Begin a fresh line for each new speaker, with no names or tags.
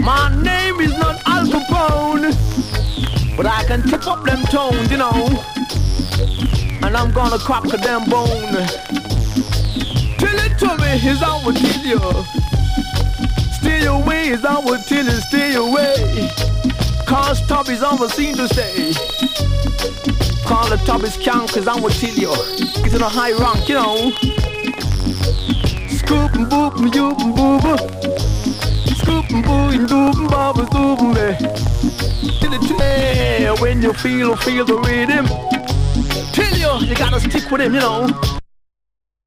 My name is not Al Capone, but I can tip up them tones, you know. And I'm gonna crack a damn bone. Tell it to me, is I will tell you. Stay away, is I will tell you, stay away. Cause Tubby's on the scene to stay. Call the Tubby's count, cause I will tell you. Get in a high rank, you know. Scoop and boop and yoop and booba. Scoop and boo and doop and baba doop and be. Till it when you feel the rhythm. Tell you gotta stick with him, you know.